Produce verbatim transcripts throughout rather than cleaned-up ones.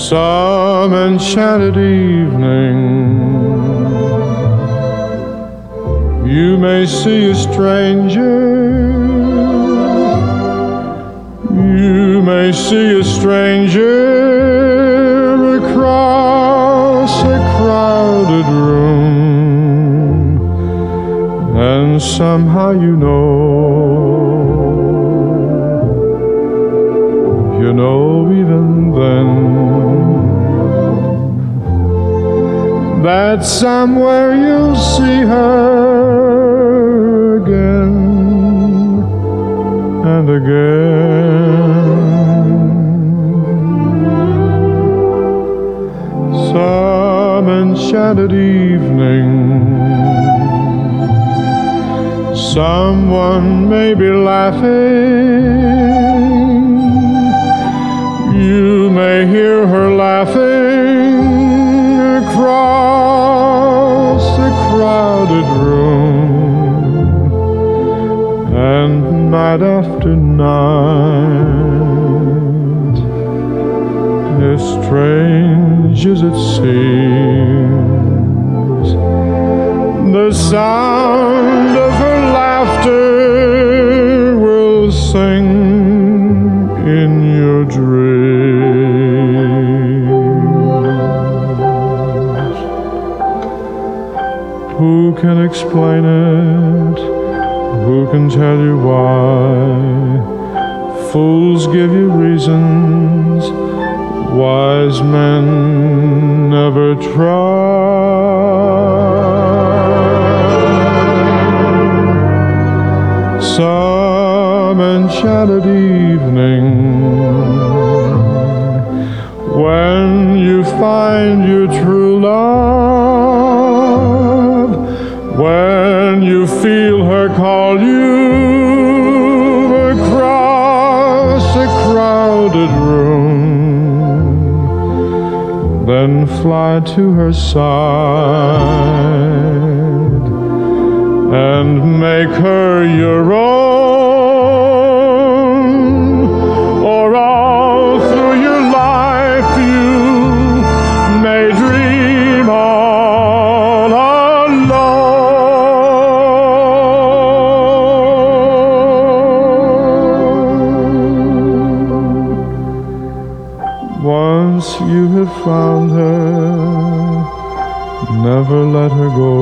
some enchanted evening, you may see a stranger, you may see a stranger across a crowded room, and somehow you know, you know even then, that somewhere you'll see her again and again. Some enchanted evening, someone may be laughing, you may hear her laughing across a crowded room, and night after night, as strange as it seems, the sound of her laughter will sing in your dreams. Who can explain it? Who can tell you why? Fools give you reasons, wise men never try. Some enchanted evening, when you find your true love, when you feel her call you across a crowded room, then fly to her side and make her your own, or all through your life you may dream all alone. Once you have found her, never let her go.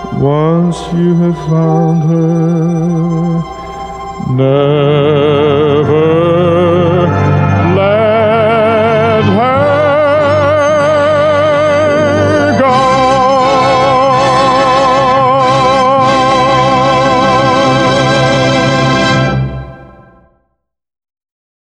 Once you have found her, never